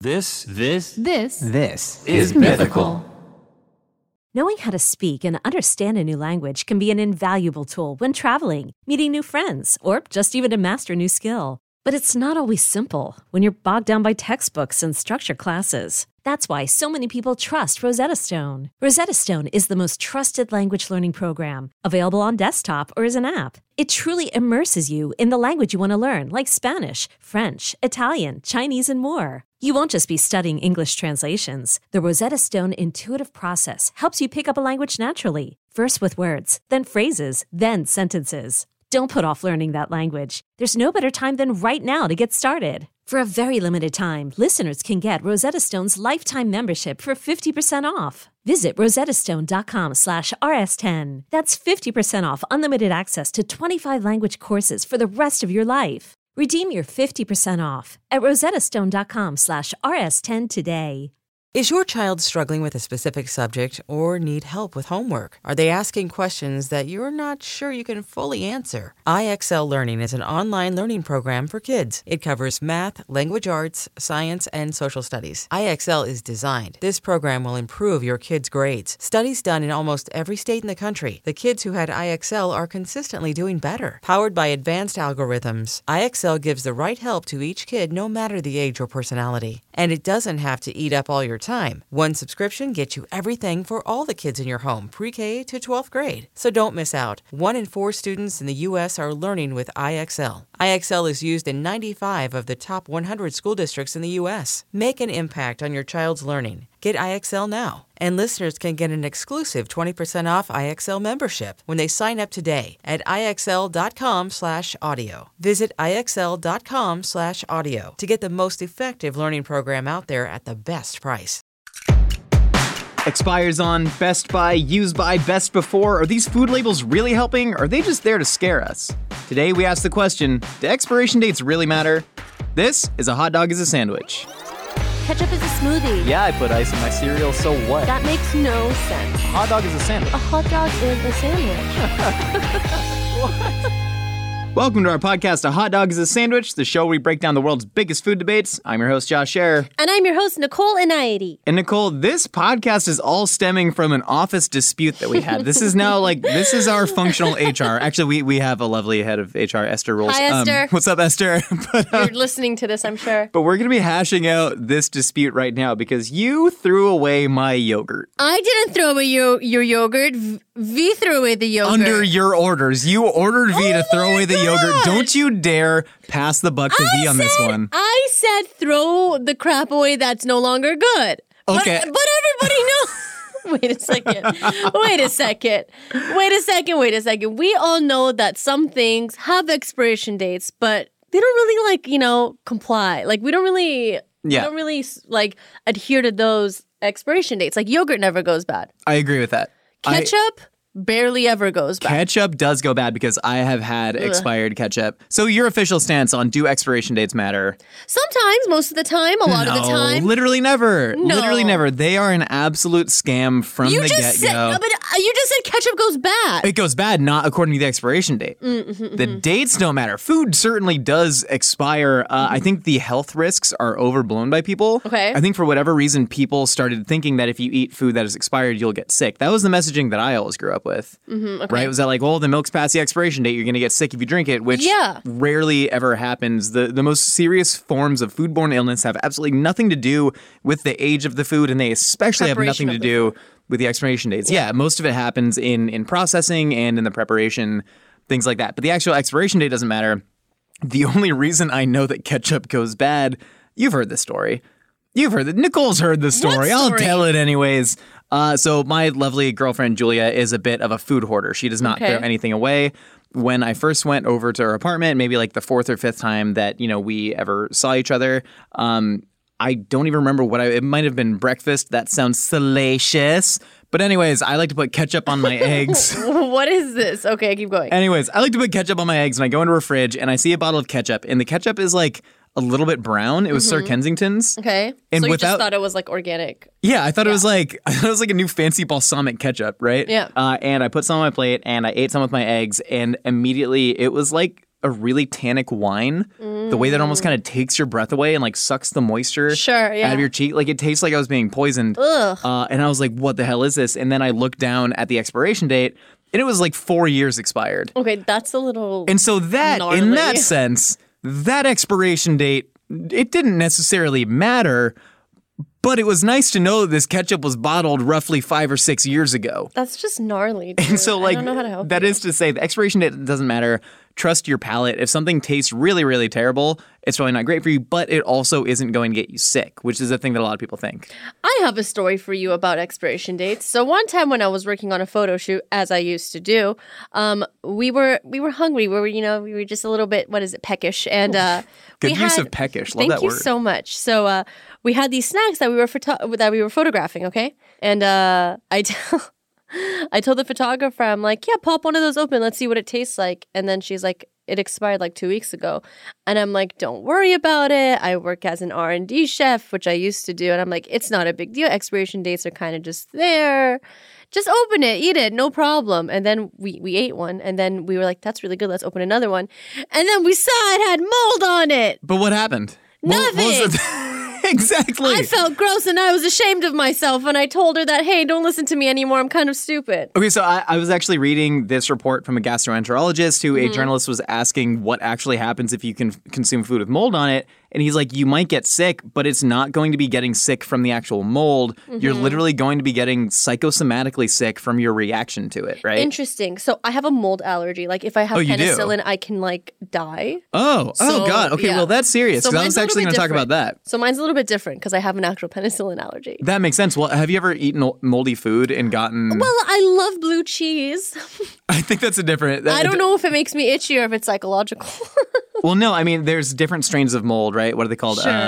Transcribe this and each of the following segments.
This is Mythical. Knowing how to speak and understand a new language can be an invaluable tool when traveling, meeting new friends, or just even to master a new skill. But it's not always simple when you're bogged down by textbooks and structured classes. That's why so many people trust Rosetta Stone. Rosetta Stone is the most trusted language learning program, available on desktop or as an app. It truly immerses you in the language you want to learn, like Spanish, French, Italian, Chinese, and more. You won't just be studying English translations. The Rosetta Stone intuitive process helps you pick up a language naturally, first with words, then phrases, then sentences. Don't put off learning that language. There's no better time than right now to get started. For a very limited time, listeners can get Rosetta Stone's lifetime membership for 50% off. Visit rosettastone.com/rs10. That's 50% off unlimited access to 25 language courses for the rest of your life. Redeem your 50% off at rosettastone.com/rs10 today. Is your child struggling with a specific subject or need help with homework? Are they asking questions that you're not sure you can fully answer? IXL Learning is an online learning program for kids. It covers math, language arts, science, and social studies. IXL is designed. This program will improve your kids' grades. Studies done in almost every state in the country. The kids who had IXL are consistently doing better. Powered by advanced algorithms, IXL gives the right help to each kid no matter the age or personality. And it doesn't have to eat up all your time. One subscription gets you everything for all the kids in your home, pre-K to 12th grade. So don't miss out. 1 in 4 students in the U.S. are learning with IXL. IXL is used in 95 of the top 100 school districts in the U.S. Make an impact on your child's learning. Get IXL now. And listeners can get an exclusive 20% off IXL membership when they sign up today at IXL.com/audio. Visit IXL.com/audio to get the most effective learning program out there at the best price. Expires on, best by, used by, best before. Are these food labels really helping, or are they just there to scare us? Today we ask the question, do expiration dates really matter? This is A Hot Dog is a Sandwich. Ketchup is a smoothie. Yeah, I put ice in my cereal, so what? That makes no sense. A hot dog is a sandwich. A hot dog is a sandwich. Welcome to our podcast, A Hot Dog is a Sandwich, the show where we break down the world's biggest food debates. I'm your host, Josh Scherer. And I'm your host, Nicole Inayati. And Nicole, this podcast is all stemming from an office dispute that we had. This is now this is our functional HR. Actually, we have a lovely head of HR, Esther Rolls. Hi, Esther. What's up, Esther? You're listening to this, I'm sure. But we're going to be hashing out this dispute right now because you threw away my yogurt. I didn't throw away your yogurt. V threw away the yogurt. Under your orders. You ordered V to throw away the yogurt. Don't you dare pass the buck to V on this one. I said throw the crap away that's no longer good. Okay. But everybody knows. Wait a second. We all know that some things have expiration dates, but they don't really comply. We don't really adhere to those expiration dates. Like yogurt never goes bad. I agree with that. Ketchup barely ever goes bad. Ketchup does go bad because I have had expired ketchup. So your official stance on do expiration dates matter? Sometimes, most of the time, a lot of the time. Literally never. No. Literally never. They are an absolute scam from the get-go. But you just said ketchup goes bad. It goes bad, not according to the expiration date. The dates don't matter. Food certainly does expire. I think the health risks are overblown by people. Okay. I think for whatever reason, people started thinking that if you eat food that is expired, you'll get sick. That was the messaging that I always grew up with. Okay. Right? Was that the milk's past the expiration date, you're going to get sick if you drink it, which rarely ever happens. The most serious forms of foodborne illness have absolutely nothing to do with the age of the food, and they especially have nothing to do with the expiration dates. Yeah, most of it happens in processing and in the preparation, things like that. But the actual expiration date doesn't matter. The only reason I know that ketchup goes bad, you've heard this story. You've heard it. Nicole's heard the story. I'll tell it anyways. So my lovely girlfriend, Julia, is a bit of a food hoarder. She does not throw anything away. When I first went over to her apartment, maybe the 4th or 5th time that, we ever saw each other, I don't even remember it might have been breakfast. That sounds salacious. But anyways, I like to put ketchup on my eggs. What is this? Okay, keep going. Anyways, I like to put ketchup on my eggs and I go into her fridge and I see a bottle of ketchup and the ketchup is a little bit brown. It was Sir Kensington's. Okay. And so you just thought it was organic. Yeah, I thought it was a new fancy balsamic ketchup, right? Yeah. And I put some on my plate and I ate some with my eggs and immediately it was like a really tannic wine. The way that almost kind of takes your breath away and like sucks the moisture out of your cheek. Like it tastes like I was being poisoned. And I was like, what the hell is this? And then I looked down at the expiration date and it was like 4 years expired. Okay, that's a little And so that, gnarly. in that sense, that expiration date, it didn't necessarily matter. But it was nice to know that this ketchup was bottled roughly 5 or 6 years ago. That's just gnarly, dude. And so, like, I don't know how to help that you. is to say, the expiration date doesn't matter. Trust your palate. If something tastes really, really terrible, it's probably not great for you, but it also isn't going to get you sick, which is a thing that a lot of people think. I have a story for you about expiration dates. So one time when I was working on a photo shoot, as I used to do, we were hungry. We were just a little bit, peckish, and good use of peckish. Love that word. Thank you so much. So we had these snacks that we were photographing. Okay, and I told the photographer, I'm like, yeah, pop one of those open. Let's see what it tastes like. And then she's like, it expired like 2 weeks ago. And I'm like, don't worry about it. I work as an R&D chef, which I used to do. And I'm like, it's not a big deal. Expiration dates are kind of just there. Just open it, eat it, no problem. And then we ate one. And then we were like, that's really good. Let's open another one. And then we saw it had mold on it. But what happened? Nothing. Exactly. I felt gross and I was ashamed of myself. And I told her that, hey, don't listen to me anymore. I'm kind of stupid. Okay, so I was actually reading this report from a gastroenterologist who a journalist was asking what actually happens if you can consume food with mold on it. And he's like, you might get sick, but it's not going to be getting sick from the actual mold. You're literally going to be getting psychosomatically sick from your reaction to it, right? Interesting. So I have a mold allergy. Like if I have penicillin, I can like die. Oh God. Okay, well that's serious. So I was actually going to talk about that. So mine's a little bit different because I have an actual penicillin allergy. That makes sense. Well, have you ever eaten moldy food and gotten... Well, I love blue cheese. I think that's a different... I don't know if it makes me itchy or if it's psychological. Well, no, I mean, there's different strains of mold, right? What are they called? Sure.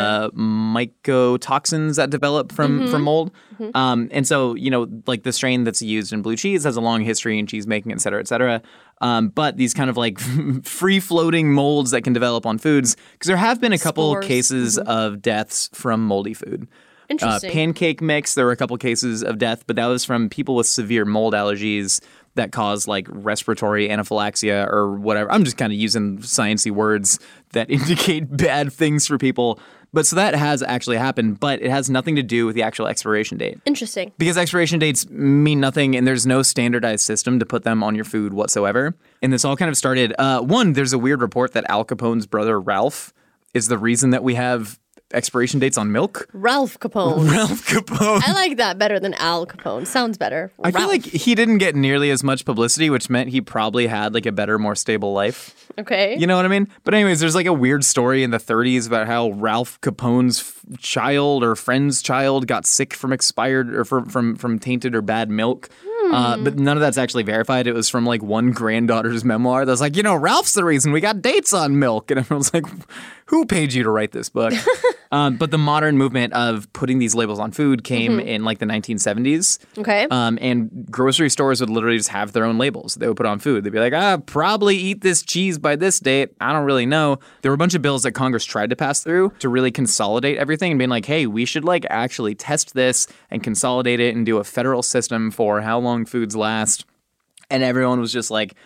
Mycotoxins that develop from mold. And so, like the strain that's used in blue cheese has a long history in cheese making, et cetera, et cetera. But these kind of like free-floating molds that can develop on foods, because there have been a couple cases of deaths from moldy food. Interesting. Pancake mix, there were a couple cases of death, but that was from people with severe mold allergies that cause like respiratory anaphylaxia or whatever. I'm just kind of using sciencey words that indicate bad things for people. But so that has actually happened, but it has nothing to do with the actual expiration date. Interesting. Because expiration dates mean nothing and there's no standardized system to put them on your food whatsoever. And this all kind of started, there's a weird report that Al Capone's brother Ralph is the reason that we have expiration dates on milk. Ralph Capone. Ralph Capone. I like that better than Al Capone. Sounds better. I feel like he didn't get nearly as much publicity, which meant he probably had like a better, more stable life. Okay. You know what I mean? But anyways, there's like a weird story in the 30s about how Ralph Capone's child or friend's child got sick from expired or from tainted or bad milk. But none of that's actually verified. It was from like one granddaughter's memoir that's like, Ralph's the reason we got dates on milk. And everyone's like, who paid you to write this book? But the modern movement of putting these labels on food came in like the 1970s. Okay. And grocery stores would literally just have their own labels they would put on food. They'd be like, probably eat this cheese by this date. I don't really know. There were a bunch of bills that Congress tried to pass through to really consolidate everything and being like, hey, we should like actually test this and consolidate it and do a federal system for how long foods last. And everyone was just like,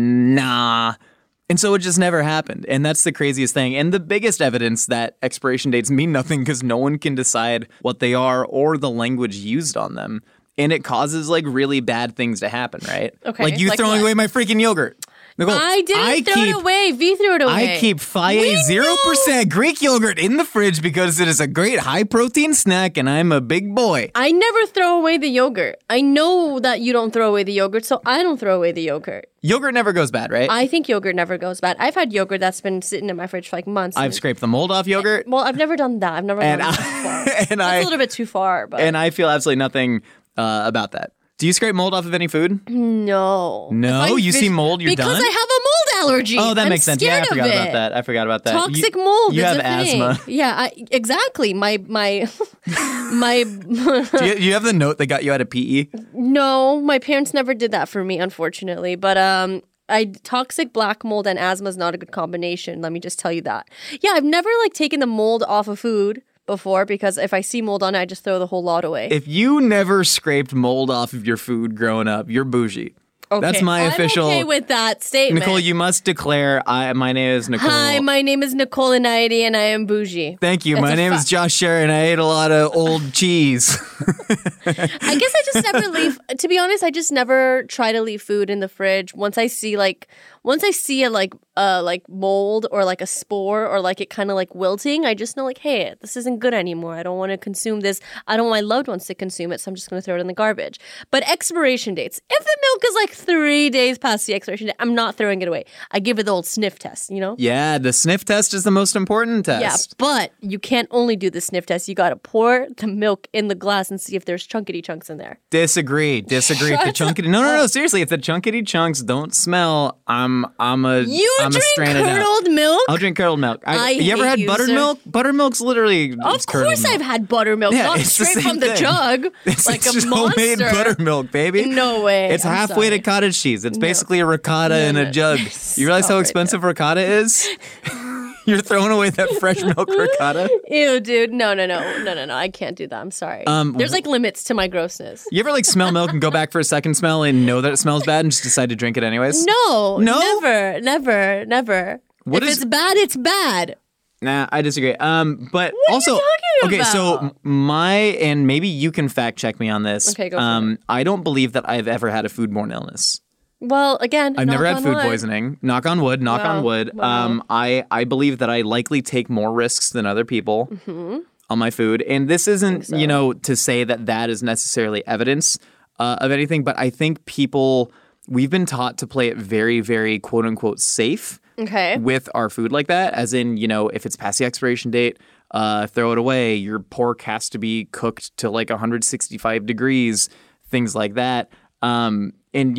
nah. And so it just never happened. And that's the craziest thing. And the biggest evidence that expiration dates mean nothing because no one can decide what they are or the language used on them. And it causes like really bad things to happen, right? Okay. Like you throwing away my freaking yogurt. Nicole, I didn't throw it away. V threw it away. I keep Faye 0% Greek yogurt in the fridge because it is a great high-protein snack and I'm a big boy. I never throw away the yogurt. I know that you don't throw away the yogurt, so I don't throw away the yogurt. Yogurt never goes bad, right? I think yogurt never goes bad. I've had yogurt that's been sitting in my fridge for like months. I've scraped the mold off yogurt. Well, I've never done that. I've never done that before. That's a little bit too far. But. And I feel absolutely nothing about that. Do you scrape mold off of any food? No. No? You see mold, you're because done? Because I have a mold allergy. Oh, that I'm makes sense. Yeah, I forgot about that. Toxic mold you is have a thing. asthma. Yeah, exactly. My Do you have the note that got you out of PE? No, my parents never did that for me, unfortunately. But toxic black mold and asthma is not a good combination. Let me just tell you that. Yeah, I've never like taken the mold off of food before because if I see mold on it, I just throw the whole lot away. If you never scraped mold off of your food growing up, you're bougie. Okay. That's my official. I'm okay with that statement. Nicole, you must declare, my name is Nicole. Hi, my name is Nicole Anaidi, and I am bougie. Thank you. My name is Josh Sharon. I ate a lot of old cheese. I guess I just never leave. To be honest, I just never try to leave food in the fridge. Once I see a like mold or like a spore or like it kind of like wilting, I just know like, hey, this isn't good anymore. I don't want to consume this. I don't want my loved ones to consume it, so I'm just going to throw it in the garbage. But expiration dates. If the milk is like 3 days past the expiration date, I'm not throwing it away. I give it the old sniff test, you know? Yeah, the sniff test is the most important test. Yeah, but you can't only do the sniff test. You got to pour the milk in the glass and see if there's chunkity chunks in there. Disagree. If the chunkity no, seriously, if the chunkity chunks don't smell, I'm a strain it out. Curdled milk? I'll drink curdled milk. You ever had buttermilk? Buttermilk's literally Of course I've had buttermilk. Yeah, not it's the straight same from the thing. jug. It's like a homemade monster. buttermilk, baby. No way. It's halfway to cottage cheese. It's basically a ricotta in a jug. You realize how expensive ricotta is? You're throwing away that fresh milk ricotta? Ew, dude. No. I can't do that. I'm sorry. There's like limits to my grossness. You ever like smell milk and go back for a second smell and know that it smells bad and just decide to drink it anyways? No. Never. If it's bad, it's bad. Nah, I disagree. But what also, are you talking about? So and maybe you can fact check me on this. Okay, go for it. I don't believe that I've ever had a foodborne illness. Well, again, I've never had food wood. poisoning. Knock on wood. On wood. Wow. I believe that I likely take more risks than other people on my food, and this isn't to say that is necessarily evidence of anything, but I think we've been taught to play it very, very quote unquote safe. Okay. With our food like that, as in, if it's past the expiration date, throw it away. Your pork has to be cooked to like 165 degrees, things like that. And,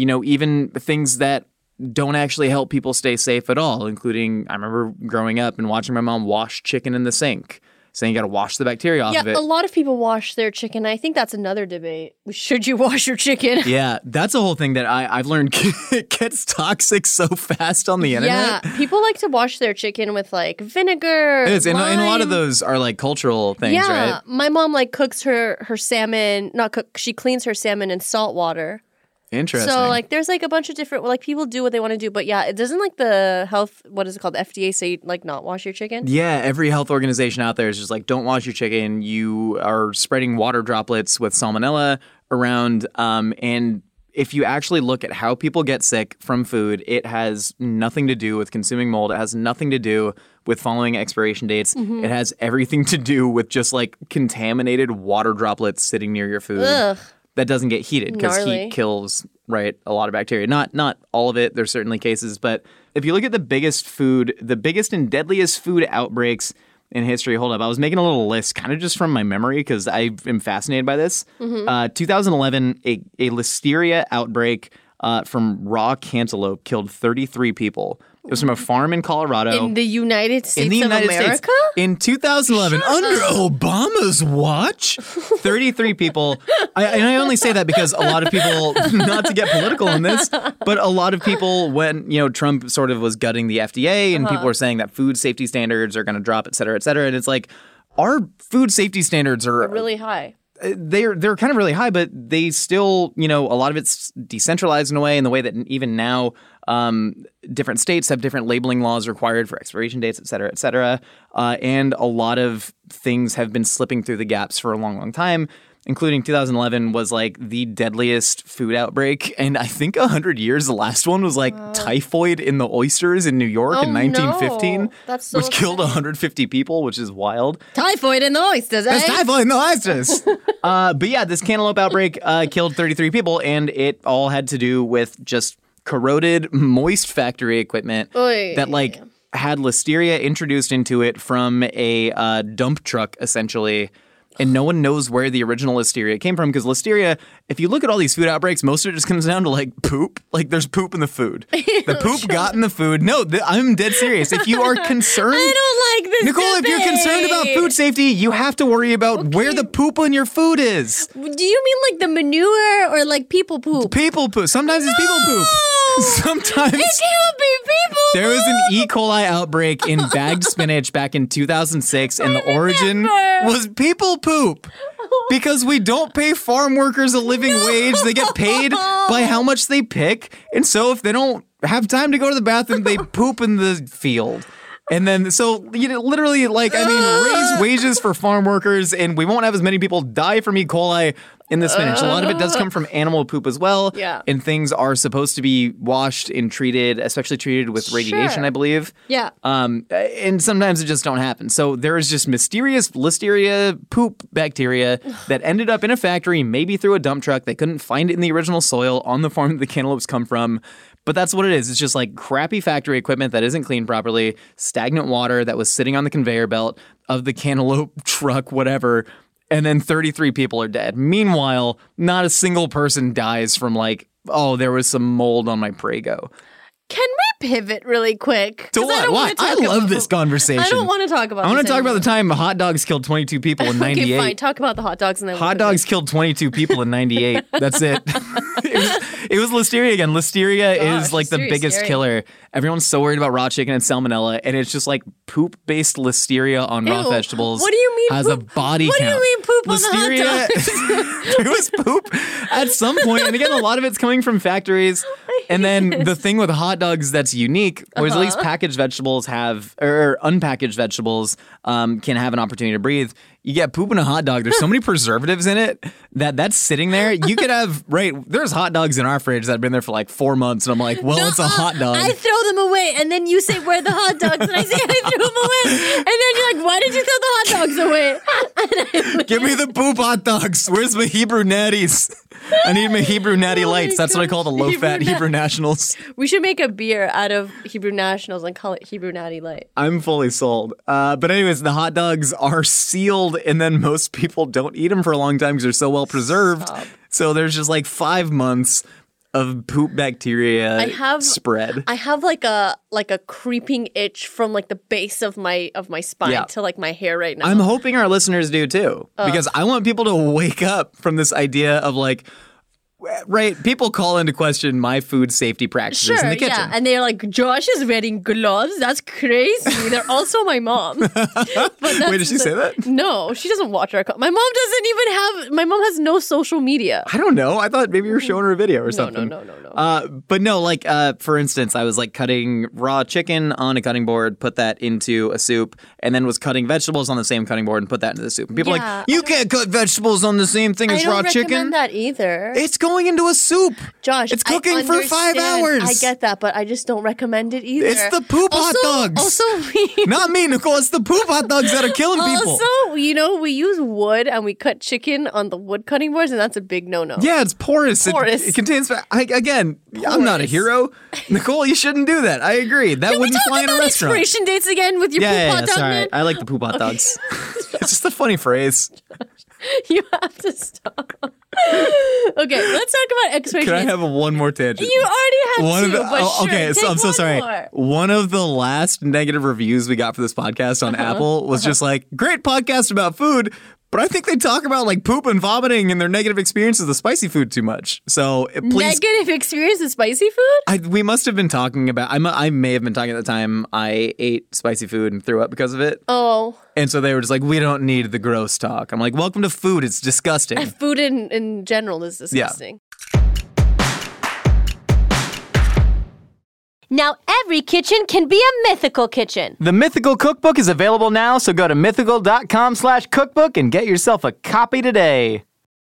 even things that don't actually help people stay safe at all, including I remember growing up and watching my mom wash chicken in the sink, saying you got to wash the bacteria off of it. Yeah, a lot of people wash their chicken. I think that's another debate. Should you wash your chicken? Yeah, that's a whole thing that I've learned gets toxic so fast on the internet. Yeah, people like to wash their chicken with like vinegar. It is, and a lot of those are like cultural things, right? Yeah, my mom like cooks her salmon, she cleans her salmon in salt water. Interesting. So like there's like a bunch of different like people do what they want to do, but yeah, it doesn't like the health, what is it called, FDA say like not wash your chicken? Yeah, every health organization out there is just like, don't wash your chicken. You are spreading water droplets with salmonella around, and if you actually look at how people get sick from food, it has nothing to do with consuming mold. It has nothing to do with following expiration dates. Mm-hmm. It has everything to do with just like contaminated water droplets sitting near your food. Ugh. That doesn't get heated because heat kills, right, a lot of bacteria. Not all of it. There's certainly cases. But if you look at the biggest and deadliest food outbreaks in history, hold up. I was making a little list kind of just from my memory because I am fascinated by this. Mm-hmm. 2011, a listeria outbreak from raw cantaloupe killed 33 people. It was from a farm in Colorado. In the United States of America? In 2011, under Obama's watch, 33 people. I only say that because a lot of people, not to get political on this, but a lot of people, when Trump sort of was gutting the FDA and people were saying that food safety standards are going to drop, et cetera, and it's like, our food safety standards are really high. They're kind of really high, but they still, a lot of it's decentralized in a way, in the way that even now different states have different labeling laws required for expiration dates, et cetera, and a lot of things have been slipping through the gaps for a long, long time, including 2011 was like the deadliest food outbreak. And I think 100 years, the last one was like typhoid in the oysters in New York in 1915, no. That's so which killed 150 people, which is wild. Typhoid in the oysters, eh? There's typhoid in the oysters. But yeah, this cantaloupe outbreak killed 33 people, and it all had to do with just corroded, moist factory equipment that like had listeria introduced into it from a dump truck, essentially. And no one knows where the original listeria came from, because listeria, if you look at all these food outbreaks, most of it just comes down to like poop. Like there's poop in the food. The poop got in the food. No, I'm dead serious. If you are concerned, I don't like this Nicole, debate. if you're concerned about food safety, you have to worry about where the poop in your food is. Do you mean like the manure or like people poop? People poop. Sometimes it's people poop. Sometimes it can't be people. There was an E. coli outbreak in bagged spinach back in 2006, and the origin was people poop. Because we don't pay farm workers a living wage. They get paid by how much they pick. And so if they don't have time to go to the bathroom, they poop in the field. And then, so, literally, raise wages for farm workers, and we won't have as many people die from E. coli in the spinach. A lot of it does come from animal poop as well. Yeah. And things are supposed to be washed and treated, especially treated with radiation, I believe. Yeah. And sometimes it just don't happen. So there is just mysterious Listeria poop bacteria that ended up in a factory, maybe through a dump truck. They couldn't find it in the original soil on the farm that the cantaloupes come from. But that's what it is. It's just like crappy factory equipment that isn't cleaned properly, stagnant water that was sitting on the conveyor belt of the cantaloupe truck, whatever, and then 33 people are dead. Meanwhile, not a single person dies from there was some mold on my Prego. Can we pivot really quick? To what? Why? I love this conversation. I don't want to talk about this. I want to talk about the time hot dogs killed 22 people in 98. Okay, fine. Talk about the hot dogs. And then hot dogs killed 22 people in 98. That's it. It was Listeria again. Listeria is like the biggest killer. Everyone's so worried about raw chicken and salmonella, and it's just like poop-based Listeria on raw vegetables. What do you mean has poop? A body what count. What do you mean poop Listeria, on the hot dogs? It was poop at some point, and again, a lot of it's coming from factories. And then the thing with hot dogs that's unique, or at least packaged vegetables have, or unpackaged vegetables can have an opportunity to breathe. You get poop in a hot dog. There's so many preservatives in it that's sitting there. You could have, there's hot dogs in our fridge that have been there for like 4 months. And I'm like, well, it's a hot dog. I throw them away. And then you say, where are the hot dogs? And I say, I threw them away. And then you're like, why did you throw the hot dogs away? Give me the poop hot dogs. Where's my Hebrew natties? I need my Hebrew natty lights. That's what I call the low-fat Hebrew Nationals. We should make a beer out of Hebrew Nationals and call it Hebrew Natty Light. I'm fully sold. But anyways, the hot dogs are sealed, and then most people don't eat them for a long time because they're so well preserved. Stop. So there's just like 5 months of poop bacteria spread. I have like a creeping itch from like the base of my spine to like my hair right now. I'm hoping our listeners do too, because I want people to wake up from this idea of like, people call into question my food safety practices in the kitchen. Yeah, and they're like, Josh is wearing gloves. That's crazy. They're also my mom. Wait, did she say that? No, she doesn't watch our. My mom doesn't even have. My mom has no social media. I don't know. I thought maybe you were showing her a video or something. No. But no, for instance, I was like cutting raw chicken on a cutting board, put that into a soup, and then was cutting vegetables on the same cutting board and put that into the soup. And people are like, you can't cut vegetables on the same thing as raw chicken. I don't recommend that either. It's going into a soup. Josh, it's cooking for 5 hours. I get that, but I just don't recommend it either. It's the poop hot dogs. Also, not me, Nicole. It's the poop hot dogs that are killing people. Also, we use wood and we cut chicken on the wood cutting boards, and that's a big no-no. Yeah, it's porous. It contains. I'm not a hero. Nicole, you shouldn't do that. I agree. That wouldn't fly in a restaurant. Expiration dates again with your poop hot dog. Sorry. I like the poop hot dogs. It's just a funny phrase. You have to stop. Okay, let's talk about expiration. Can I have one more tangent? You already had two. Okay, so I'm so sorry. More. One of the last negative reviews we got for this podcast on Apple was just like, great podcast about food, but I think they talk about like poop and vomiting and their negative experiences with spicy food too much. So please. Negative experience with spicy food? We must have been talking about, I may have been talking at the time I ate spicy food and threw up because of it. Oh. And so they were just like, we don't need the gross talk. I'm like, welcome to food. It's disgusting. Food in general is disgusting. Yeah. Now every kitchen can be a mythical kitchen. The Mythical Cookbook is available now, so go to mythical.com/cookbook and get yourself a copy today.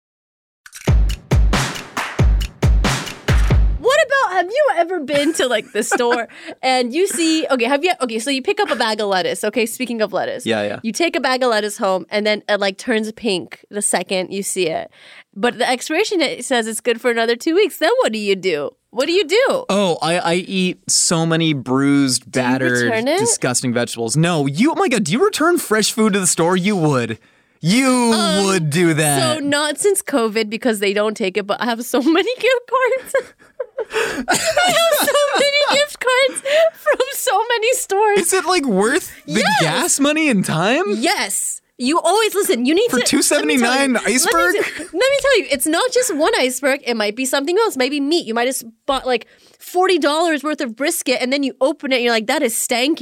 Have you ever been to like the store and you see, so you pick up a bag of lettuce, okay, speaking of lettuce. Yeah. You take a bag of lettuce home and then it like turns pink the second you see it. But the expiration date says it's good for another 2 weeks. Then what do you do? What do you do? Oh, I eat so many bruised, battered, disgusting vegetables. No, oh my God, do you return fresh food to the store? You would. You would do that. So not since COVID because they don't take it, but I have so many gift cards. I have so many gift cards from so many stores. Is it like worth the gas money and time? Yes. You always listen. You need for $2.79 iceberg. Let me tell you, it's not just one iceberg. It might be something else. Maybe meat. You might have bought like $40 worth of brisket, and then you open it, and you're like, "That is stanky."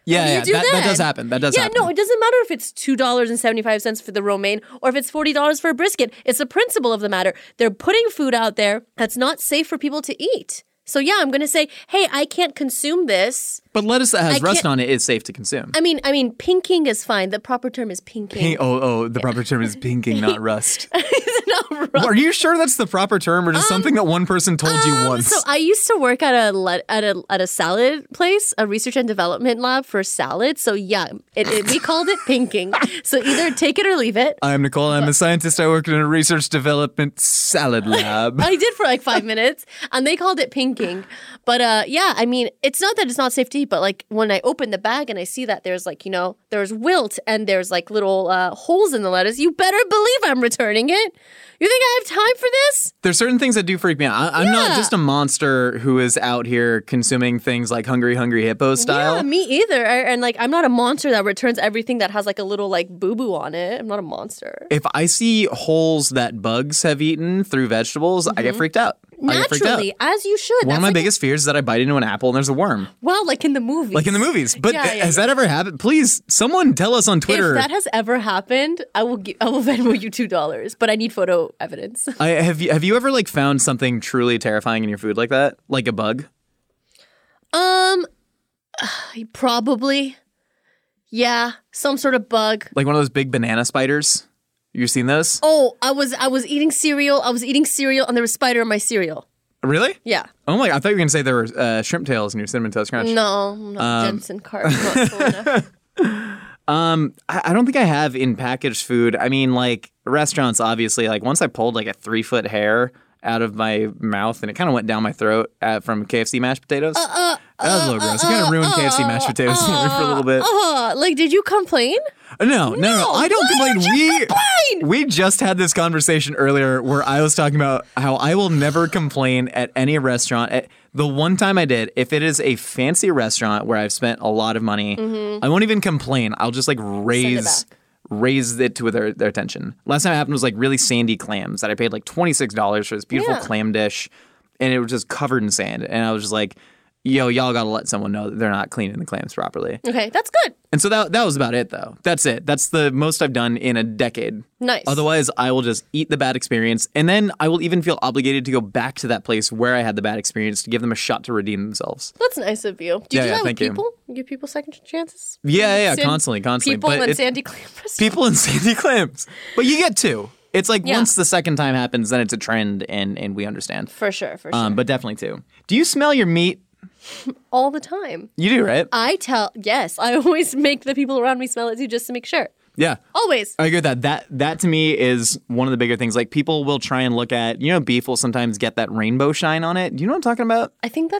Yeah, that does happen. That does happen. Yeah, no, it doesn't matter if it's $2.75 for the romaine or if it's $40 for a brisket. It's the principle of the matter. They're putting food out there that's not safe for people to eat. So yeah, I'm going to say, hey, I can't consume this. But lettuce that has rust on it is safe to consume. I mean, pinking is fine. The proper term is pinking. The proper term is pinking, not rust. It's not rust. Are you sure that's the proper term, or just something that one person told you once? So I used to work at a salad place, a research and development lab for salad. So yeah, we called it pinking. So either take it or leave it. I'm Nicole. I'm a scientist. I work in a research development salad lab. I did for like 5 minutes, and they called it pinking. But yeah, I mean, it's not that it's not safe to eat, but like when I open the bag and I see that there's like, there's wilt and there's like little holes in the lettuce, you better believe I'm returning it. You think I have time for this? There's certain things that do freak me out. I'm not just a monster who is out here consuming things like Hungry Hippo style. Yeah, me either. And like, I'm not a monster that returns everything that has like a little like boo-boo on it. I'm not a monster. If I see holes that bugs have eaten through vegetables, I get freaked out. Naturally, as you should. One of my biggest fears is that I bite into an apple and there's a worm. Well, like in the movies. But has that ever happened? Please, someone tell us on Twitter. If that has ever happened, I will Venmo you $2, but I need photo evidence. Have you ever like found something truly terrifying in your food like that? Like a bug? Probably. Yeah, some sort of bug. Like one of those big banana spiders? You've seen those? Oh, I was eating cereal. And there was a spider in my cereal. Really? Yeah. Oh my! I thought you were gonna say there were shrimp tails in your Cinnamon Toast Crunch. No, I'm not Jensen Carp. Not cool enough. I don't think I have in packaged food. I mean, like restaurants, obviously. Like once I pulled like a 3-foot hair out of my mouth and it kind of went down my throat from KFC mashed potatoes. That was a little gross. It kind of ruined KFC mashed potatoes for me for a little bit. Like, did you complain? No. I don't complain. We just had this conversation earlier where I was talking about how I will never complain at any restaurant. The one time I did, if it is a fancy restaurant where I've spent a lot of money, I won't even complain. I'll just like raise it to their attention. Last time it happened was like really sandy clams that I paid like $26 for this beautiful clam dish, and it was just covered in sand. And I was just like, yo, y'all gotta let someone know that they're not cleaning the clams properly. Okay, that's good. And so that was about it, though. That's it. That's the most I've done in a decade. Nice. Otherwise, I will just eat the bad experience, and then I will even feel obligated to go back to that place where I had the bad experience to give them a shot to redeem themselves. That's nice of you. Do you do that with people? You give people second chances? Yeah, constantly. People and sandy clams. People and sandy clams. But you get two. It's like once the second time happens, then it's a trend, and we understand. For sure. But definitely two. Do you smell your meat? All the time. You do, right? Yes. I always make the people around me smell it too, just to make sure. Yeah. Always. I agree with that. That to me is one of the bigger things. Like people will try and look at, beef will sometimes get that rainbow shine on it. Do you know what I'm talking about? I think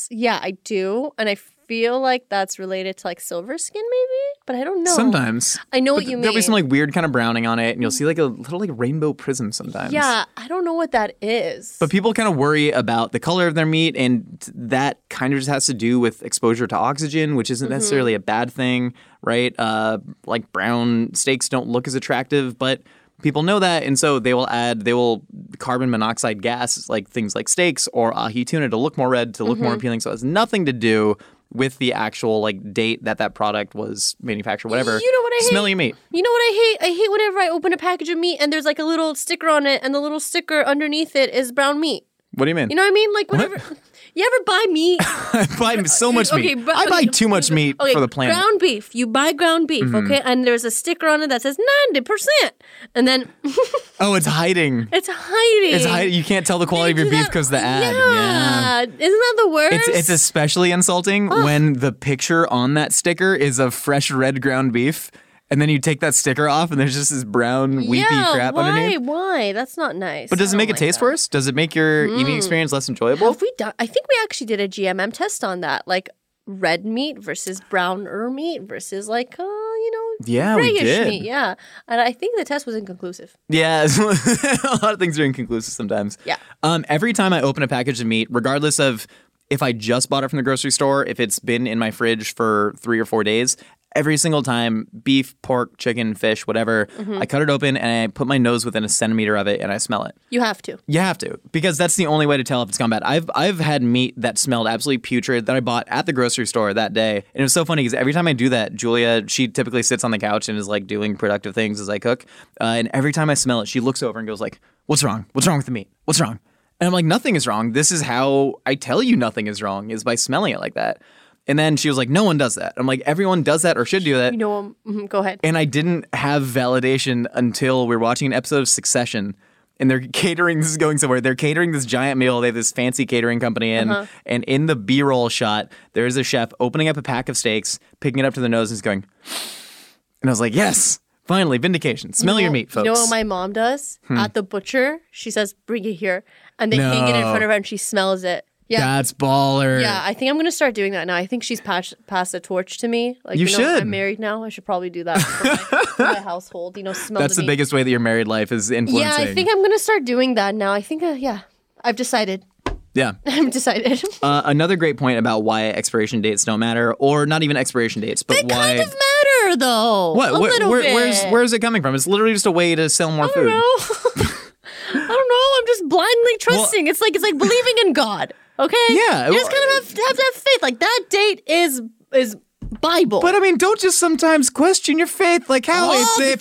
I do. And I feel like that's related to like silver skin maybe, but I don't know. Sometimes. I know what you mean. There'll be some like weird kind of browning on it, and you'll see like a little like rainbow prism sometimes. Yeah, I don't know what that is. But people kind of worry about the color of their meat, and that kind of just has to do with exposure to oxygen, which isn't necessarily a bad thing, right? Like brown steaks don't look as attractive, but people know that, and so they will carbon monoxide gas like things like steaks or ahi tuna to look more red, to look more appealing. So it has nothing to do with the actual like date that product was manufactured, whatever. You know what I hate? Smell your meat. You know what I hate? I hate whenever I open a package of meat and there's like a little sticker on it, and the little sticker underneath it is brown meat. What do you mean? You know what I mean? Like whenever you ever buy meat? I buy so much meat. I buy too much meat for the planet. Ground beef. You buy ground beef, okay? And there's a sticker on it that says 90%. And then oh, it's hiding. It's hiding. You can't tell the quality of your beef because the ad. Yeah. Isn't that the worst? It's especially insulting when the picture on that sticker is of fresh red ground beef. And then you take that sticker off, and there's just this brown, weepy crap underneath. Why? That's not nice. But does it make it taste worse? Does it make your eating experience less enjoyable? Have we done? I think we actually did a GMM test on that, like red meat versus browner meat versus like, grayish meat. Yeah, and I think the test was inconclusive. Yeah, a lot of things are inconclusive sometimes. Yeah. Every time I open a package of meat, regardless of if I just bought it from the grocery store, if it's been in my fridge for 3 or 4 days, every single time, beef, pork, chicken, fish, whatever, I cut it open and I put my nose within a centimeter of it and I smell it. You have to. You have to, because that's the only way to tell if it's gone bad. I've had meat that smelled absolutely putrid that I bought at the grocery store that day. And it was so funny because every time I do that, Julia, she typically sits on the couch and is like doing productive things as I cook. And every time I smell it, she looks over and goes like, what's wrong? What's wrong with the meat? What's wrong? And I'm like, nothing is wrong. This is how I tell you nothing is wrong, is by smelling it like that. And then she was like, no one does that. I'm like, everyone does that or should do that. Go ahead. And I didn't have validation until we were watching an episode of Succession. And they're catering, this is going somewhere, they're catering this giant meal. They have this fancy catering company in. And in the B-roll shot, there's a chef opening up a pack of steaks, picking it up to the nose and he's going, and I was like, yes, finally, vindication. Smell your meat, folks. You know what my mom does? At the butcher, she says, bring it here. And they hang it in front of her and she smells it. Yeah. That's baller. Yeah, I think I'm going to start doing that now. I think she's passed a torch to me. Like, you should. I'm married now. I should probably do that for my household. Smell That's the biggest way that your married life is influencing. Yeah, I think I'm going to start doing that now. I think, I've decided. Yeah. I've decided. Another great point about why expiration dates don't matter, or not even expiration dates, but they kind of matter, though. What? A little bit. Where's it coming from? It's literally just a way to sell more food. I don't know. I'm just blindly trusting. It's like believing in God. Okay? Yeah. You just kind of have to have faith. Like, that date is Bible. But I mean, don't just sometimes question your faith. Like, how if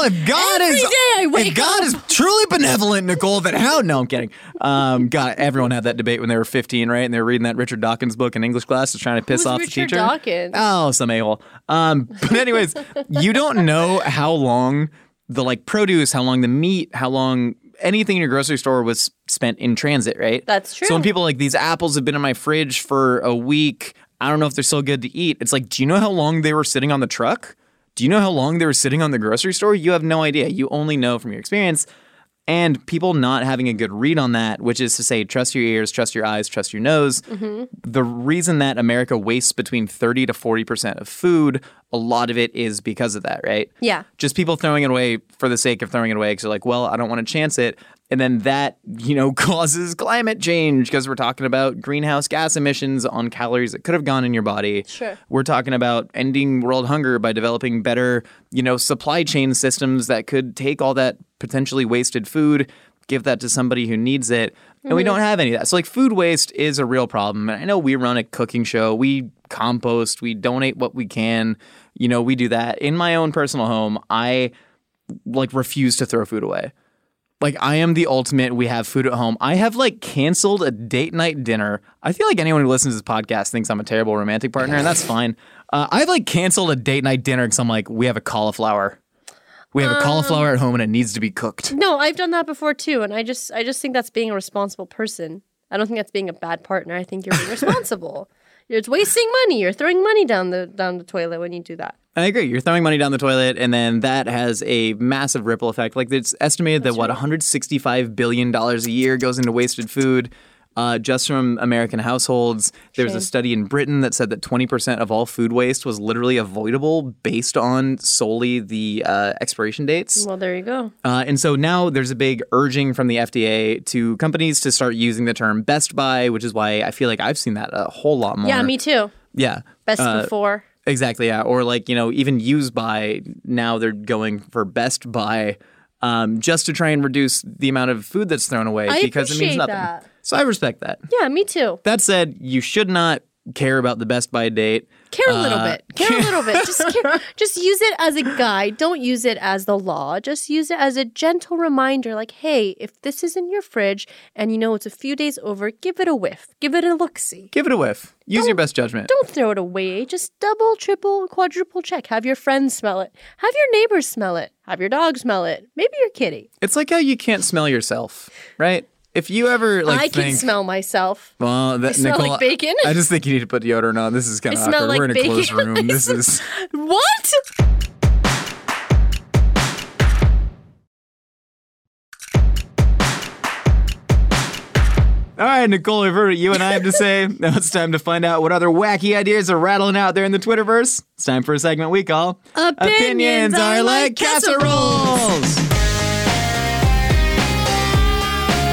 God is truly benevolent, Nicole, then how? No, I'm kidding. God, everyone had that debate when they were 15, right? And they were reading that Richard Dawkins book in English class, just trying to piss off the teacher. Richard Dawkins? Oh, some a-hole. But anyways, you don't know how long the produce, how long the meat, how long anything in your grocery store was spent in transit, right? That's true. So when people are like, these apples have been in my fridge for a week, I don't know if they're still good to eat. It's like, do you know how long they were sitting on the truck? Do you know how long they were sitting on the grocery store? You have no idea. You only know from your experience. And people not having a good read on that, which is to say, trust your ears, trust your eyes, trust your nose. The reason that America wastes between 30 to 40% of food, a lot of it is because of that, right? Yeah. Just people throwing it away for the sake of throwing it away because they're like, well, I don't want to chance it. And then that, causes climate change because we're talking about greenhouse gas emissions on calories that could have gone in your body. Sure. We're talking about ending world hunger by developing better, supply chain systems that could take all that potentially wasted food, give that to somebody who needs it. And we don't have any of that. So food waste is a real problem. And I know we run a cooking show. We compost. We donate what we can. We do that. In my own personal home, I refuse to throw food away. I am the ultimate, we have food at home. I have canceled a date night dinner. I feel like anyone who listens to this podcast thinks I'm a terrible romantic partner, and that's fine. I've canceled a date night dinner because I'm like, we have a cauliflower. We have a cauliflower at home and it needs to be cooked. No, I've done that before too, and I just think that's being a responsible person. I don't think that's being a bad partner. I think you're being responsible. You're wasting money. You're throwing money down the toilet when you do that. I agree. You're throwing money down the toilet, and then that has a massive ripple effect. It's estimated that $165 billion a year goes into wasted food just from American households. There was a study in Britain that said that 20% of all food waste was literally avoidable based on solely the expiration dates. Well, there you go. And so now there's a big urging from the FDA to companies to start using the term best by, which is why I feel like I've seen that a whole lot more. Yeah, me too. Yeah. Best before. Exactly, yeah. Or even use by, now they're going for best by just to try and reduce the amount of food that's thrown away because it means nothing. That. So I respect that. Yeah, me too. That said, you should not care about the best by date. Care a little bit. Care a little bit. Just use it as a guide. Don't use it as the law. Just use it as a gentle reminder like, hey, if this is in your fridge and it's a few days over, give it a whiff. Give it a look-see. Give it a whiff. Use your best judgment. Don't throw it away. Just double, triple, quadruple check. Have your friends smell it. Have your neighbors smell it. Have your dog smell it. Maybe your kitty. It's like how you can't smell yourself, right? If you ever I can smell myself. Well, I smell Nicole, like bacon. I just think you need to put deodorant on. This is kind of awkward. Like We're in a bacon. closed room. This is what? All right, Nicole, we've heard what you and I have to say. Now it's time to find out what other wacky ideas are rattling out there in the Twitterverse. It's time for a segment we call Opinions Are Like Casseroles.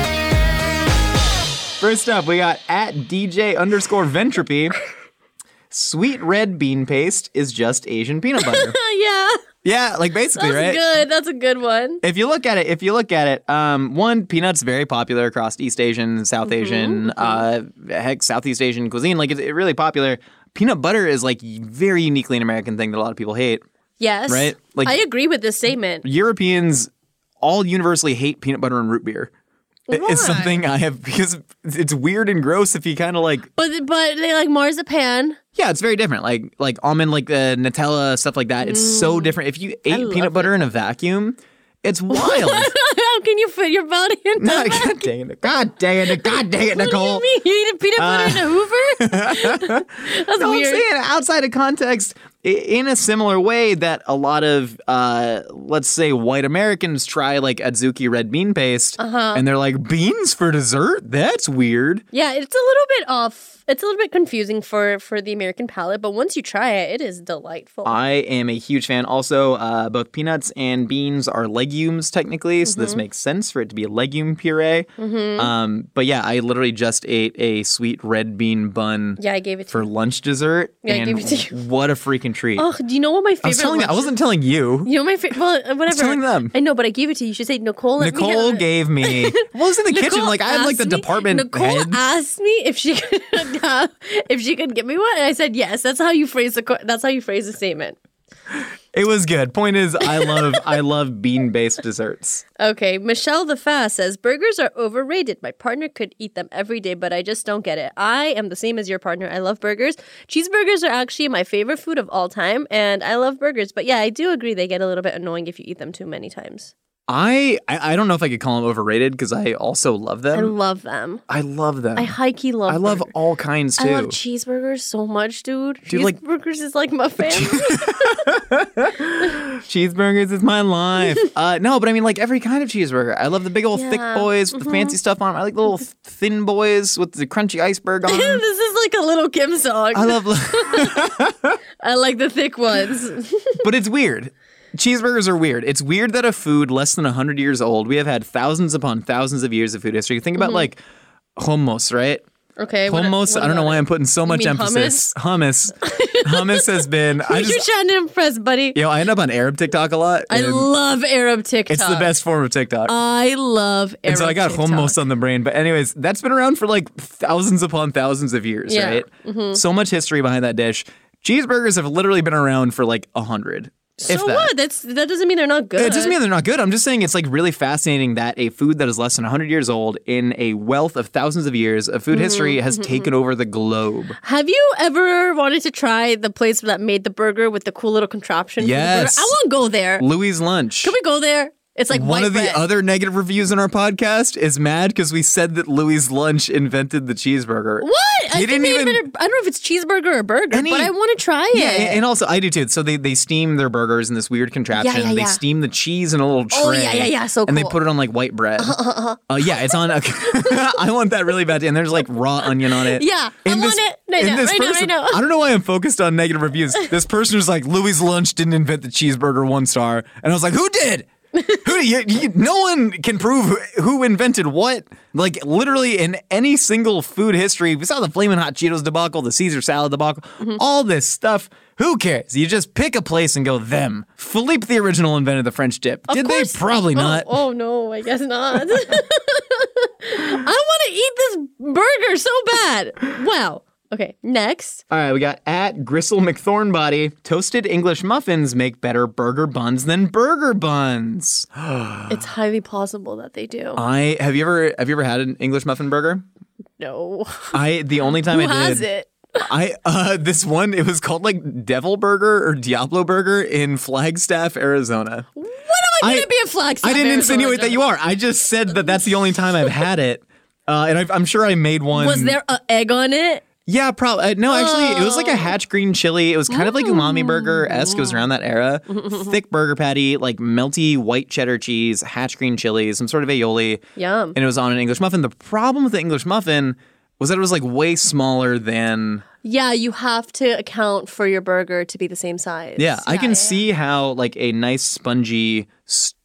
First up, we got @DJ_Ventropy Sweet red bean paste is just Asian peanut butter. Yeah. Yeah, like basically, right? Good. That's a good one. If you look at it, one, peanuts very popular across East Asian, South Asian, heck, Southeast Asian cuisine. Like, it's really popular. Peanut butter is like very uniquely an American thing that a lot of people hate. Yes. Right? Like, I agree with this statement. Europeans all universally hate peanut butter and root beer. Why? It's something I have because it's weird and gross if you kind of like. But they like marzipan. Yeah, it's very different. Like almond, like Nutella, stuff like that. It's so different. If you ate peanut butter in a vacuum, it's wild. How can you fit your body in that? God dang it, Nicole. What do you mean? You eat a peanut butter in a Hoover? That's No, weird. I'm saying outside of context, in a similar way that a lot of, let's say, white Americans try like Adzuki red bean paste, and they're like, beans for dessert? That's weird. Yeah, it's a little bit off. It's a little bit confusing for the American palate, but once you try it, it is delightful. I am a huge fan. Also, both peanuts and beans are legumes technically, so this makes sense for it to be a legume puree. But yeah, I literally just ate a sweet red bean bun. Yeah, I gave it to for you. lunch dessert. Yeah, I and gave it to you. What a freaking treat! Oh, do you know what my favorite? I wasn't telling you. You know my favorite. Well, whatever. I was telling them. I know, but I gave it to you. You should say Nicole. Nicole gave me. Well, it was in the kitchen. Like I had like the department Nicole head. asked me if she could if she could give me one, and I said yes. That's how you phrase the statement. It was good. Point is, I love bean-based desserts. Okay, Michelle the Fast says burgers are overrated. My partner could eat them every day, but I just don't get it. I am the same as your partner. I love burgers. Cheeseburgers are actually my favorite food of all time, and I love burgers. But yeah, I do agree they get a little bit annoying if you eat them too many times. I don't know if I could call them overrated because I also love them. I love them. I love them. I high-key love I love burgers. all kinds too. I love cheeseburgers so much, dude. Like- Cheeseburgers is like my family. Cheeseburgers is my life. No, but I mean like every kind of cheeseburger. I love the big old thick boys with the fancy stuff on them. I like the little thin boys with the crunchy iceberg on them. This is like a Little Kim song. I love I like the thick ones. But it's weird. Cheeseburgers are weird. It's weird that a food less than 100 years old, we have had thousands upon thousands of years of food history. Think about like hummus, right? Okay. Hummus, I don't know why I'm putting so much emphasis. Hummus has been. You're trying to impress, buddy. I end up on Arab TikTok a lot. I love Arab TikTok. It's the best form of TikTok. I love Arab And so I got TikTok. hummus on the brain. But anyways, that's been around for like thousands upon thousands of years, right? So much history behind that dish. Cheeseburgers have literally been around for like 100. So what? That doesn't mean they're not good. It doesn't mean they're not good. I'm just saying it's like really fascinating that a food that is less than 100 years old in a wealth of thousands of years of food history has taken over the globe. Have you ever wanted to try the place that made the burger with the cool little contraption? Yes. I want to go there. Louis' Lunch. Can we go there? It's like One white of the bread. other negative reviews in our podcast is mad because we said that Louis' Lunch invented the cheeseburger. What? I don't know if it's cheeseburger or burger, but I want to try it. Yeah, and also I do too. So they steam their burgers in this weird contraption. Yeah. They steam the cheese in a little tray. Oh, yeah. So cool. And they put it on like white bread. Yeah, it's on. I want that really bad. And there's like raw onion on it. Yeah, I want it right now. I don't know why I'm focused on negative reviews. This person was like, Louis' Lunch didn't invent the cheeseburger, 1 star. And I was like, who did? No one can prove who invented what. Like literally in any single food history, we saw the Flamin' Hot Cheetos debacle, the Caesar salad debacle, all this stuff. Who cares? You just pick a place and go them. Philippe the original invented the French dip. Did they? Probably not. Oh no, I guess not. I want to eat this burger so bad. Wow. Okay, next. All right, we got at Gristle McThornbody. Toasted English muffins make better burger buns than burger buns. It's highly plausible that they do. Have you ever had an English muffin burger? No. The only time Who I did. has it? This one, it was called like Devil Burger or Diablo Burger in Flagstaff, Arizona. What am I going to be in Flagstaff, I didn't Arizona? insinuate that you are. I just said that that's the only time I've had it. And I'm sure I made one. Was there an egg on it? Yeah, probably. No, actually, it was like a hatch green chili. It was kind of like umami burger-esque. It was around that era. Thick burger patty, like melty white cheddar cheese, hatch green chili, some sort of aioli. Yum. And it was on an English muffin. The problem with the English muffin was that it was like way smaller than... Yeah, you have to account for your burger to be the same size. Yeah, I can see how like a nice spongy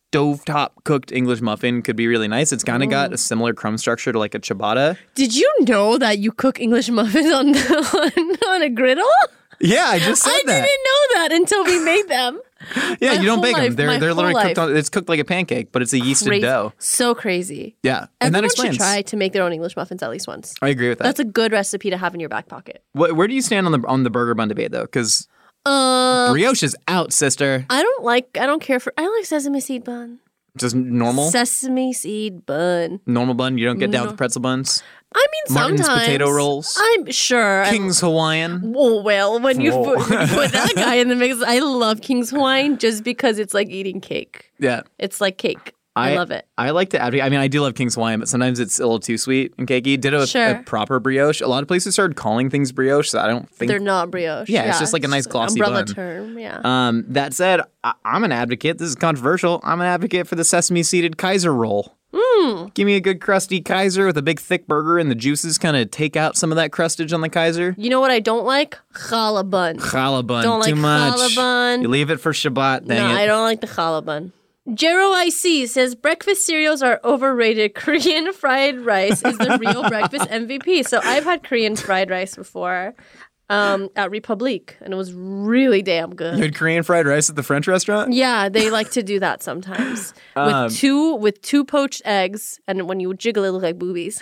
stovetop cooked English muffin could be really nice. It's kind of got a similar crumb structure to like a ciabatta. Did you know that you cook English muffins on a griddle? Yeah, I just said that. I didn't know that until we made them. Yeah, you don't bake them. They're literally cooked on. It's cooked like a pancake, but it's a yeasted dough. So crazy. Yeah, and that explains. Should try to make their own English muffins at least once. I agree with that. That's a good recipe to have in your back pocket. Where do you stand on the burger bun debate though? Because brioche is out, sister. I like sesame seed bun. Just normal? Sesame seed bun. Normal bun? You don't get down with pretzel buns? I mean, Martin's sometimes. potato rolls? I'm sure. King's Hawaiian? Oh, well, when you put that guy in the mix, I love King's Hawaiian just because it's like eating cake. Yeah. It's like cake. I love it. I like to advocate. I mean, I do love King's Hawaiian, but sometimes it's a little too sweet and cakey. Ditto a proper brioche. A lot of places started calling things brioche, so I don't think... They're not brioche. Yeah, it's just like a nice glossy umbrella bun. term, yeah. That said, I'm an advocate. This is controversial. I'm an advocate for the sesame-seeded Kaiser roll. Give me a good crusty Kaiser with a big thick burger and the juices kind of take out some of that crustage on the Kaiser. You know what I don't like? Challah bun. Challah bun. Don't too like much. challah bun. You leave it for Shabbat, dang it. No, I don't like the challah bun. Jero IC says breakfast cereals are overrated. Korean fried rice is the real breakfast MVP. So I've had Korean fried rice before at Republique, and it was really damn good. You had Korean fried rice at the French restaurant? Yeah, they like to do that sometimes with two poached eggs, and when you jiggle it, look like boobies.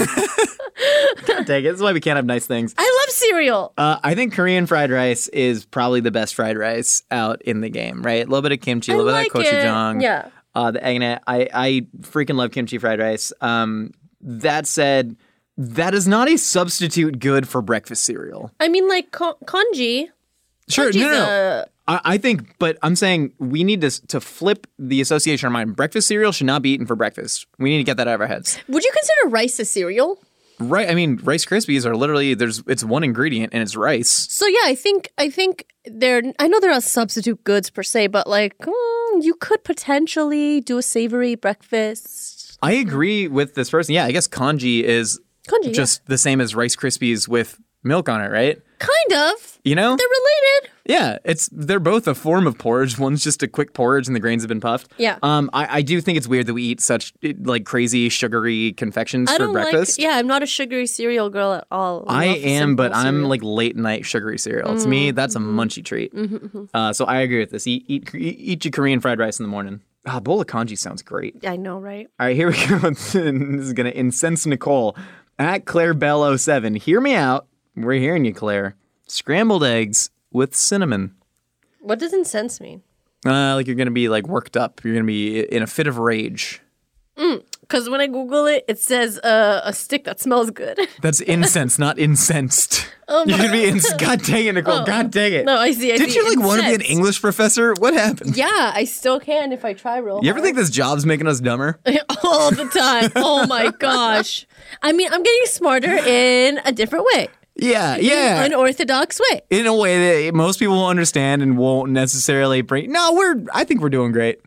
God dang it. This is why we can't have nice things. I love cereal. I think Korean fried rice is probably the best fried rice out in the game, right? A little bit of kimchi, a little bit of that gochujang. Yeah. The egg net. I freaking love kimchi fried rice. That said, that is not a substitute good for breakfast cereal. I mean, like congee. Sure, no. I think, but I'm saying we need to flip the association in our mind. Breakfast cereal should not be eaten for breakfast. We need to get that out of our heads. Would you consider rice a cereal? Right. I mean, Rice Krispies are literally it's one ingredient and it's rice. So yeah, I think they're. I know they're not substitute goods per se, but like you could potentially do a savory breakfast. I agree with this person. Yeah, I guess congee is just the same as Rice Krispies with milk on it, right? Kind of. You know? They're related. Yeah, they're both a form of porridge. One's just a quick porridge and the grains have been puffed. Yeah. I do think it's weird that we eat such like crazy sugary confections for breakfast. I'm not a sugary cereal girl at all. I am, but I'm like late night sugary cereal. To me, that's a munchy treat. So I agree with this. Eat your Korean fried rice in the morning. A bowl of congee sounds great. I know, right? All right, here we go. This is going to incense Nicole. At Claire Bell 07. Hear me out. We're hearing you, Claire. Scrambled eggs with cinnamon. What does incense mean? Like you're going to be like worked up. You're going to be in a fit of rage. Because when I Google it, it says a stick that smells good. That's incense, not incensed. You're going to be God dang it, Nicole. God dang it. No, I see. Did you like want to be an English professor? What happened? Yeah, I still can if I try real hard. You ever think this job's making us dumber? All the time. Oh my gosh. I mean, I'm getting smarter in a different way. Yeah. An orthodox way. In a way that most people will understand and won't necessarily bring. No, I think we're doing great.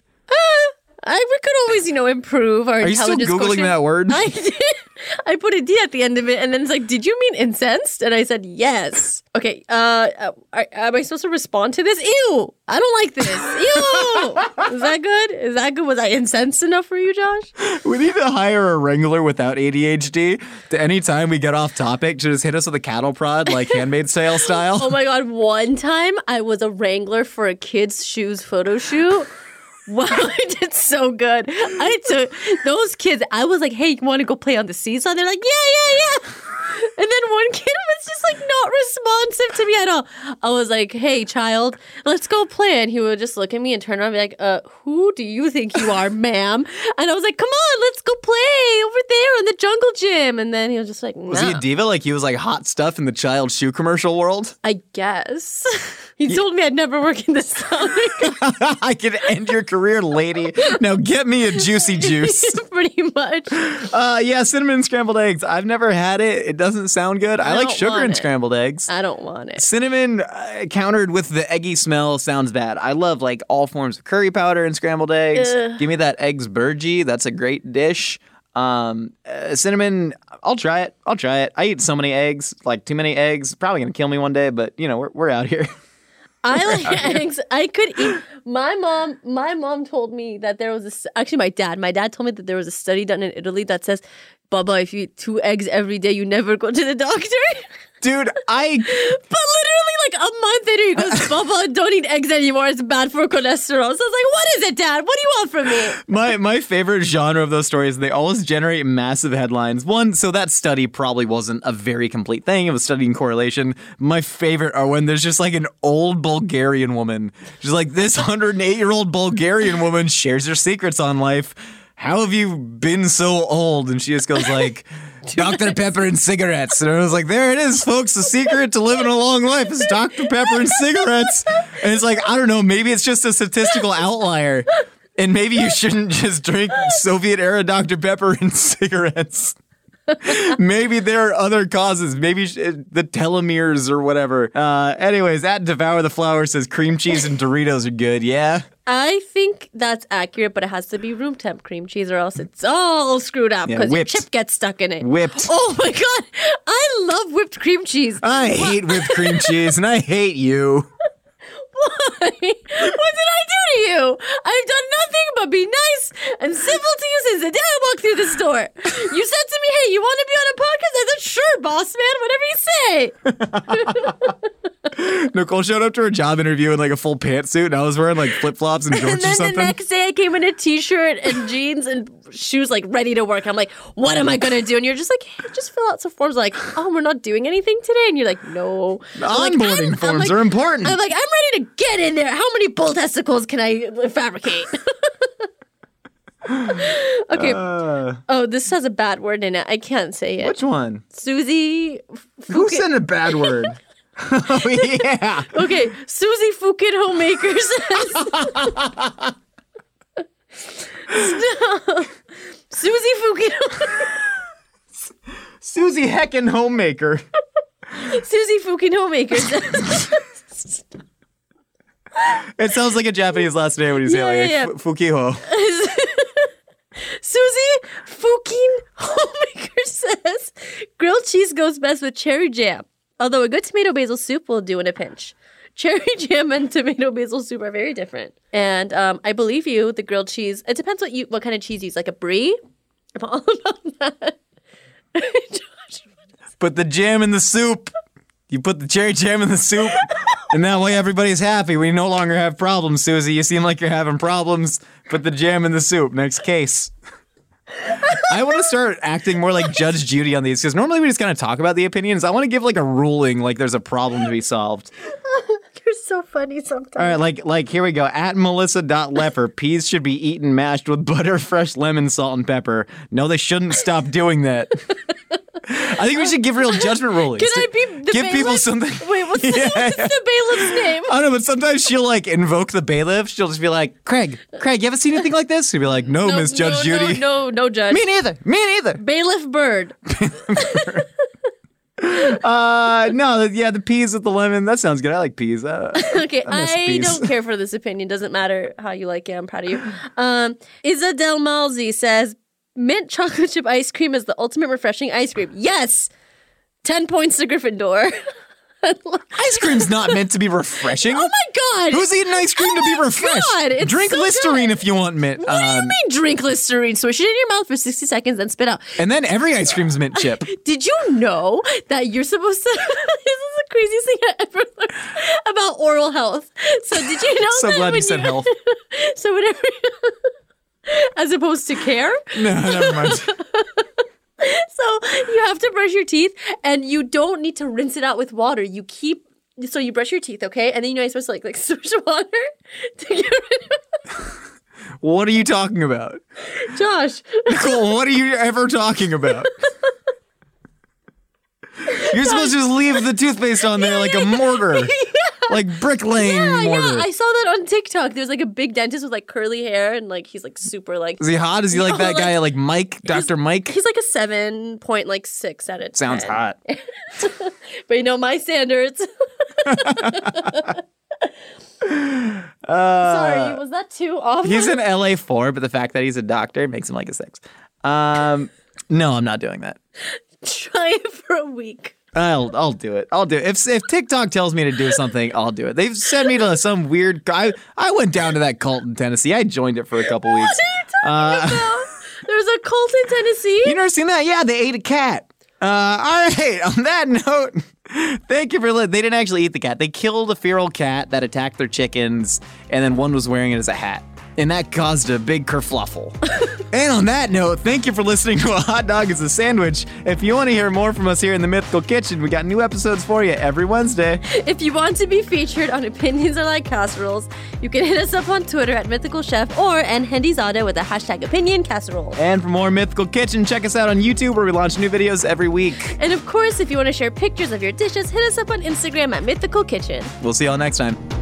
We could always, improve our intelligence. Are you still Googling that word? I did. I put a D at the end of it, and then it's like, did you mean incensed? And I said, yes. Okay, am I supposed to respond to this? Ew, I don't like this. Ew. Is that good? Is that good? Was I incensed enough for you, Josh? We need to hire a wrangler without ADHD to anytime we get off topic, to just hit us with a cattle prod, like Handmaid's Tale style. Oh my God, one time I was a wrangler for a kid's shoes photo shoot. Wow, I did so good. I took those kids. I was like, hey, you want to go play on the seesaw? They're like, yeah. And then one kid was just like not responsive to me at all. I was like, hey, child, let's go play. And he would just look at me and turn around and be like, who do you think you are, ma'am? And I was like, come on, let's go play over there in the jungle gym. And then he was just like, nah. Was he a diva? Like he was like hot stuff in the child shoe commercial world? I guess. He told me I'd never work in the sun. I could end your career, lady. Now get me a juicy juice. Pretty much. Yeah, cinnamon scrambled eggs. I've never had it. It doesn't sound good. I like sugar and scrambled eggs. I don't want it. Cinnamon countered with the eggy smell sounds bad. I love like all forms of curry powder and scrambled eggs. Give me that eggs burgee. That's a great dish. Cinnamon, I'll try it. I eat so many eggs, like too many eggs. Probably gonna kill me one day, but we're out here. I like eggs. I could eat. My mom told me that there was actually my dad told me that there was a study done in Italy that says, Bubba, if you eat 2 eggs every day, you never go to the doctor. Dude, But literally like a month later, he goes, Bubba, don't eat eggs anymore. It's bad for cholesterol. So I was like, what is it, Dad? What do you want from me? My favorite genre of those stories, they always generate massive headlines. One, so that study probably wasn't a very complete thing. It was studying correlation. My favorite are when there's just like an old Bulgarian woman. She's like, this 108-year-old Bulgarian woman shares her secrets on life. How have you been so old? And she just goes like, Dr. Pepper and cigarettes. And I was like, there it is, folks. The secret to living a long life is Dr. Pepper and cigarettes. And it's like, I don't know, maybe it's just a statistical outlier. And maybe you shouldn't just drink Soviet-era Dr. Pepper and cigarettes. Maybe there are other causes. Maybe the telomeres or whatever. Anyways, at Devour the Flower says cream cheese and Doritos are good. Yeah? I think that's accurate, but it has to be room temp cream cheese or else it's all screwed up because your chip gets stuck in it. Whipped. Oh my God. I love whipped cream cheese. I hate whipped cream cheese and I hate you. Why? What did I do to you? I've done nothing but be nice and civil to you since the day I walked through the store. You said to me, hey, you want to be on a podcast? I said, sure, boss man, whatever you say. Nicole showed up to her job interview in like a full pantsuit and I was wearing like flip-flops and shorts or something. And then the next day I came in a t-shirt and jeans and shoes like ready to work. I'm like, what am I going to do? And you're just like, hey, just fill out some forms like, oh, we're not doing anything today. And you're like, no. The onboarding forms are important. I'm like, I'm ready to get in there. How many bull testicles can I fabricate? Okay. Oh, this has a bad word in it. I can't say it. Which one? Susie. Who said a bad word? Oh, yeah. Okay. Susie Fukin Homemaker says. Susie Fukin. Susie Heckin' Homemaker. Susie Fukin Homemaker says. It sounds like a Japanese last name when you say Fukiho. Susie Fukin Homemaker says grilled cheese goes best with cherry jam. Although a good tomato basil soup will do in a pinch. Cherry jam and tomato basil soup are very different. And I believe you, the grilled cheese, it depends what kind of cheese you use. Like a brie? I'm all about that. Josh, put the jam in the soup. You put the cherry jam in the soup. And that way everybody's happy. We no longer have problems, Susie. You seem like you're having problems. Put the jam in the soup. Next case. I want to start acting more like Judge Judy on these because normally we just kind of talk about the opinions. I want to give like a ruling like there's a problem to be solved. You're so funny sometimes. All right, like here we go. At Melissa.Lepper, peas should be eaten mashed with butter, fresh lemon, salt, and pepper. No, they shouldn't stop doing that. I think we should give real judgment rulings. Can I be the give bailiff? People something? Wait, what's the bailiff's name? I don't know, but sometimes she'll like invoke the bailiff. She'll just be like, Craig, you haven't seen anything like this? He'll be like, no, Miss Judge Judy. No, Judge. Me neither. Bailiff Bird. The peas with the lemon. That sounds good. I like peas. Okay, I don't care for this opinion. Doesn't matter how you like it. I'm proud of you. Isa Del Malzi says, mint chocolate chip ice cream is the ultimate refreshing ice cream. Yes! 10 points to Gryffindor. Ice cream's not meant to be refreshing. Oh my God! Who's eating ice cream to be refreshed? God, drink so Listerine good. If you want mint. What do you mean drink Listerine? Swish it in your mouth for 60 seconds, then spit out. And then every ice cream's mint chip. Did you know that you're supposed to... This is the craziest thing I ever learned about oral health. So did you know so that glad you said health. So whenever... As opposed to care? No, never mind. So you have to brush your teeth and you don't need to rinse it out with water. You brush your teeth, okay? And then you're supposed to like swish water to get rid of What are you talking about? Josh. Nicole, what are you ever talking about? You're supposed to just leave the toothpaste on there like a mortar. Like bricklaying mortar. Yeah, I saw that on TikTok. There's like a big dentist with like curly hair and like he's like super like... Is he hot? Is he like that guy like Mike? Dr. Mike? He's like a 7.6 out of 10. Sounds hot. But you know my standards. Sorry, was that too off? He's an LA 4, but the fact that he's a doctor makes him like a 6. No, I'm not doing that. Try it for a week. I'll do it. I'll do it. If TikTok tells me to do something, I'll do it. They've sent me to some weird guy. I went down to that cult in Tennessee. I joined it for a couple weeks. What are you talking about? There's a cult in Tennessee? You never seen that? Yeah, they ate a cat. All right, on that note, thank you for listening. They didn't actually eat the cat. They killed a feral cat that attacked their chickens, and then one was wearing it as a hat. And that caused a big kerfluffle. And on that note, thank you for listening to A Hot Dog is a Sandwich. If you want to hear more from us here in the Mythical Kitchen, we got new episodes for you every Wednesday. If you want to be featured on Opinions Are Like Casseroles, you can hit us up on Twitter at Mythical Chef or @HendyZada with the hashtag Opinion Casserole. And for more Mythical Kitchen, check us out on YouTube where we launch new videos every week. And of course, if you want to share pictures of your dishes, hit us up on Instagram at Mythical Kitchen. We'll see y'all next time.